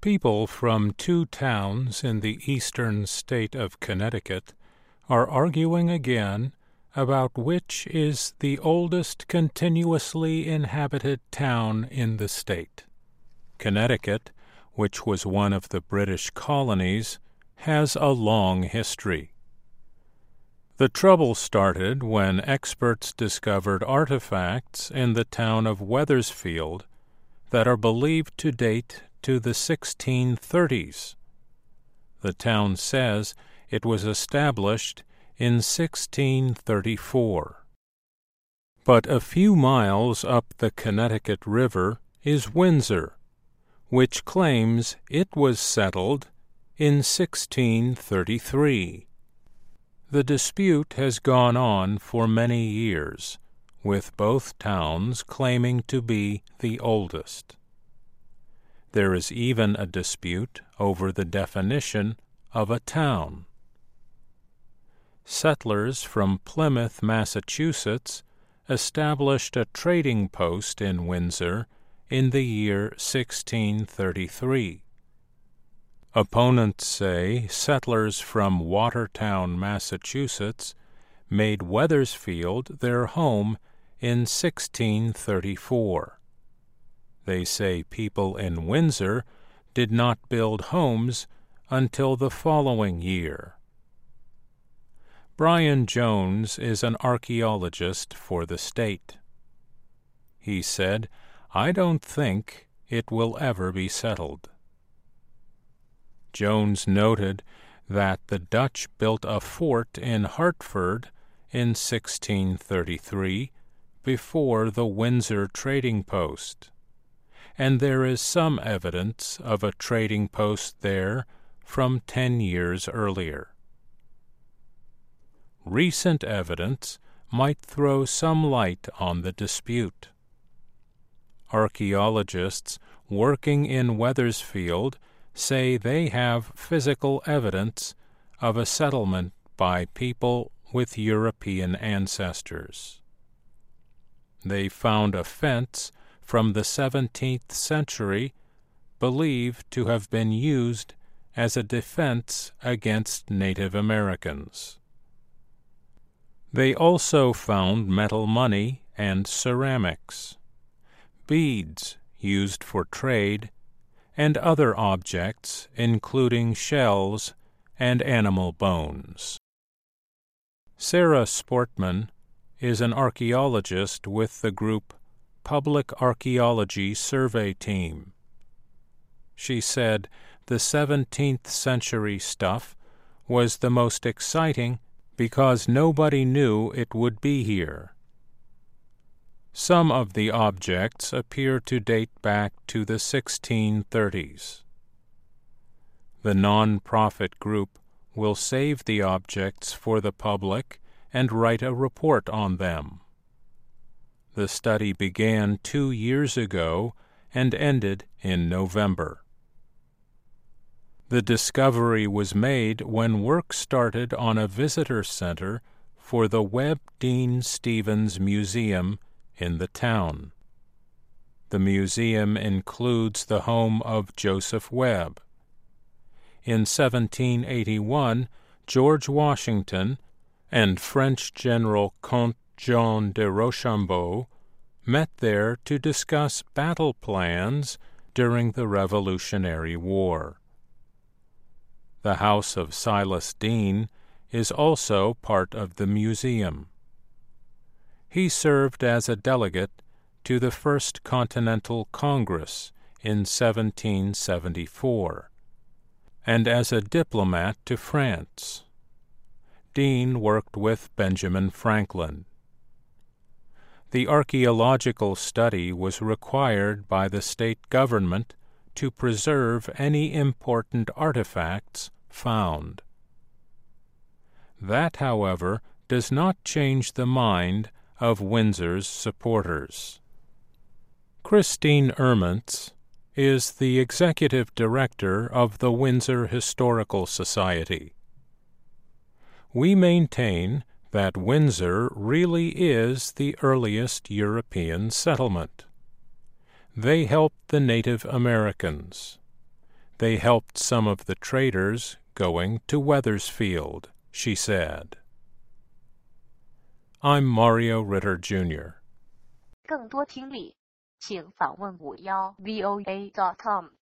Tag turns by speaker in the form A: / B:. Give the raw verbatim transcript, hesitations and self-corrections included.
A: People from two towns in the eastern state of Connecticut are arguing again about which is the oldest continuously inhabited town in the state. Connecticut, which was one of the British colonies, has a long history. The trouble started when experts discovered artifacts in the town of Wethersfield that are believed to date to the sixteen thirties. The town says it was established in sixteen thirty-four. But a few miles up the Connecticut River is Windsor, which claims it was settled in sixteen thirty-three. The dispute has gone on for many years, with both towns claiming to be the oldest. There is even a dispute over the definition of a town. Settlers from Plymouth, Massachusetts, established a trading post in Windsor in the year sixteen thirty-three. Opponents say settlers from Watertown, Massachusetts, made Wethersfield their home in sixteen thirty-four. They say people in Windsor did not build homes until the following year. Brian Jones is an archaeologist for the state. He said, "I don't think it will ever be settled." Jones noted that the Dutch built a fort in Hartford in sixteen thirty-three before the Windsor trading post, and there is some evidence of a trading post there from ten years earlier. Recent evidence might throw some light on the dispute. Archaeologists working in Wethersfield say they have physical evidence of a settlement by people with European ancestors. They found a fence from the seventeenth century believed to have been used as a defense against Native Americans. They also found metal money and ceramics, beads used for trade, and other objects including shells and animal bones. Sarah Sportman is an archaeologist with the group Public Archaeology Survey Team. She said the seventeenth century stuff was the most exciting because nobody knew it would be here. Some of the objects appear to date back to the sixteen thirties. The non-profit group will save the objects for the public and write a report on them. The study began two years ago and ended in November. The discovery was made when work started on a visitor center for the Webb Dean Stevens Museum in the town. The museum includes the home of Joseph Webb. In seventeen eighty-one, George Washington and French General Comte Jean de Rochambeau met there to discuss battle plans during the Revolutionary War. The house of Silas Deane is also part of the museum. He served as a delegate to the First Continental Congress in seventeen seventy-four, and as a diplomat to France. Deane worked with Benjamin Franklin. The archaeological study was required by the state government to preserve any important artifacts found. That, however, does not change the mind of Windsor's supporters. Christine Erments is the executive director of the Windsor Historical Society. We maintain that Windsor really is the earliest European settlement. They helped the Native Americans. They helped some of the traders going to Wethersfield, she said. I'm Mario Ritter, Junior
B: 更多听力，请访问五幺 V O A dot com。